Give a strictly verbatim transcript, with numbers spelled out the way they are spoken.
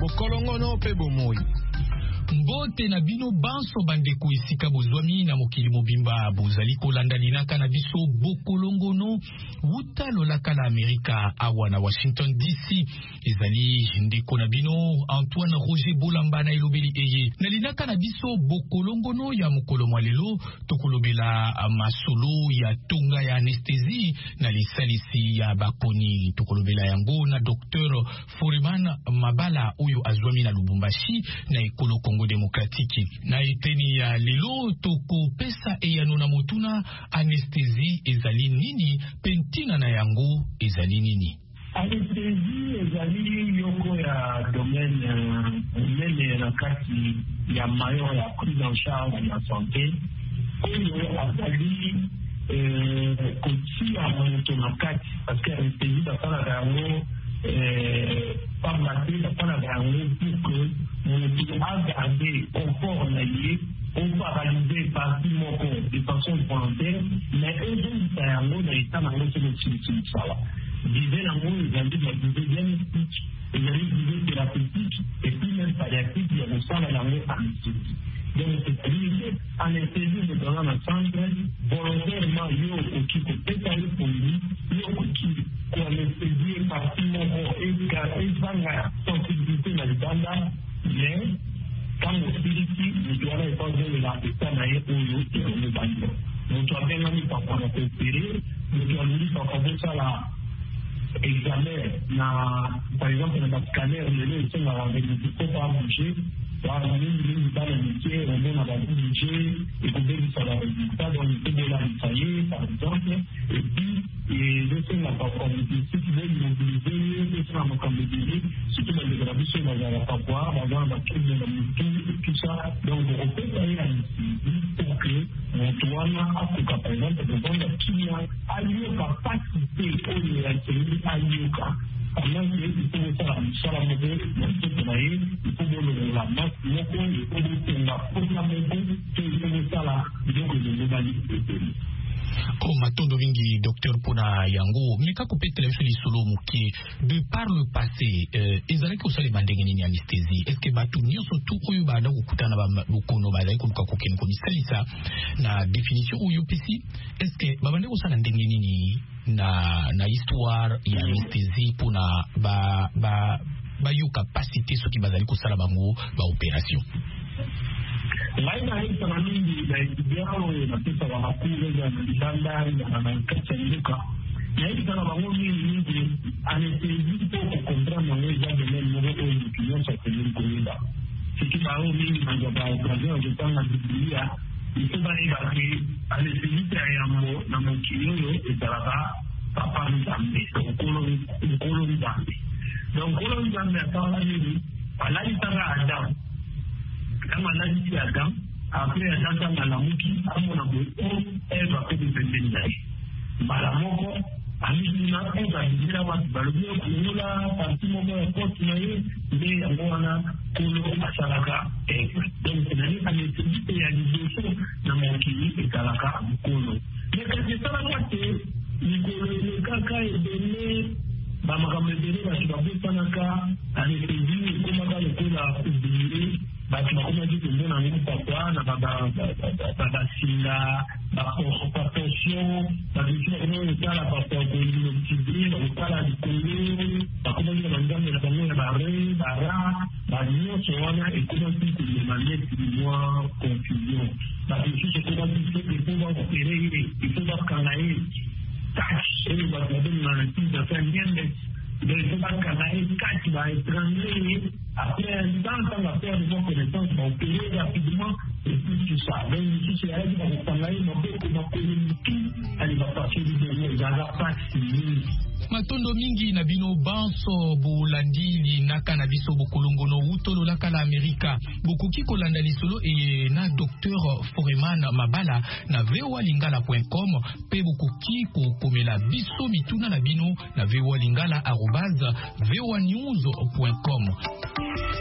bokolongono pe bomoi. Mbote na bino banso bandeko esika bozwami na mokili mobimba bozali kolanda linaka na biso bokolongono wuta lolaka la Amerika awa na Washington D C. Ezali ndeko na bino Antoine Roger Bolamba na elobeli eye na linaka na biso bokolongono ya mokolo mwalelo tokolobela masolo ya tonga ya anesthésie na lisalisi ya bakoni. Tokolobela yango na Docteur Foreman Mabala oyo azwami na Lubumbashi na ekolo Congo Démocratique. Na eteni ya lelo toko pesa eyano na motuna anesthésie ezali nini, pentina na yango ezali nini. Anesthésie ezali yoko ya domaine mele na kati ya mayo ya prise en charge ya santé oyo azali kotia moto na kati parce que anesthésie basala yango par la tête basala yango pour que moto agarde confort na ye on paralyser partie moko de façon volontaire mais ezolisa yango na état nango selo sala disait nango ezali na disait diagnostique ezali disait thérapeutique et puis même palliatif ya kosala yango anesthésie. Donc c'est-à-dire anesthésie de dans la centre volontairement yo oki kopesa yo pongi yo oki koanesthésie partie moko ezanga sensibilité na libanda mais quand le spiriti nous doit répondre la personne à oyo et le bando nous doit bien mis par rapport à opérer nous doit mis par rapport à la examen na par exemple dans le scanner le sont dans la médecine pas bouger dans la ligne dans le métier on est dans la bouger et vous devez sur la résultat dans le de la faillite par exemple et puis et je sais la conformité si tu veux mobiliser les femmes comme mobiliser surtout dans les gravisses dans la papoire dans la crise de la mutuelle tout ça donc on peut aller à pour que Antoine Africa par exemple de vendre qui a lieu capacité au réalité à lieu pendant que il faut faire la salle de travailler il faut donner la masse il faut donner la programmation il faut faire la donc de globalité. Oh, matondo vingi docteur pona yango meka ko petele feli solo muki de par le passé euh, ezali ko sale bandenge ni anesthésie est-ce que batu nyoso tu oyo bana kokutana ba bokono bazali ko luka kokeni ko misalisa na définition oyo pisi est-ce que babande ko sala ndenge nini na na histoire ya anesthésie pona ba ba ba yo capacité ce qui bazali ko sala bango ba opération. Laina hii sana mingi na idiao na pesa wa makuru za ndanda na na kacha luka na hii sana bango mingi mingi anesthésie pour comprendre na wewe jambo leo mmoja au kinywa cha kulinda siki bao mingi na kwa occasion de tanga Biblia ikuba ni baki anesthésie ya mo na mkioyo itaraba papa ndambe ukolo ukolo ndambe donc ukolo ndambe atawa nini alali tanga Adam kama lazima ya Adam après Adam na lamuki amona ko eva ko bendendai mara moko amina eva dira wa balubio kula parti moko ya porte na ye nde yangoana kulo asalaka eh donc nani ametibite ya digestion na mokili ekalaka mkono mais quand ça va te nikolo le kaka ebele ba makamedele ba shibabutanaka anesthésie kuma ka lekula ubiri batu bakoma dit que na nini papa na baba baba singa ba proportion ba bitu na kala papa ko ni tibri na kala di kolo bakoma ni na ngambe na bango na bare bara ba nyo sona e kuma tiku ni manie moi confusion ba bitu se kuma tiku que pour opérer il faut pas canaliser tâche et ba de na tiku de faire bien de il faut pas canaliser quatre va étrangler après un temps, quand la perte de vos connaissances va opérer rapidement et puis tout ça. Donc ici, c'est elle qui va vous parler, mais beaucoup de tout, elle va passer du dernier, il va pas signer. Matondo mingi na bino banso bulandili na kanabiso bokolongono utolo la kala Amerika bokuki kolanda lisolo e na docteur Foreman Mabala na v o a lingala point com pe bokuki ko komela biso mituna na bino na v o a lingala arobase v o a news point com.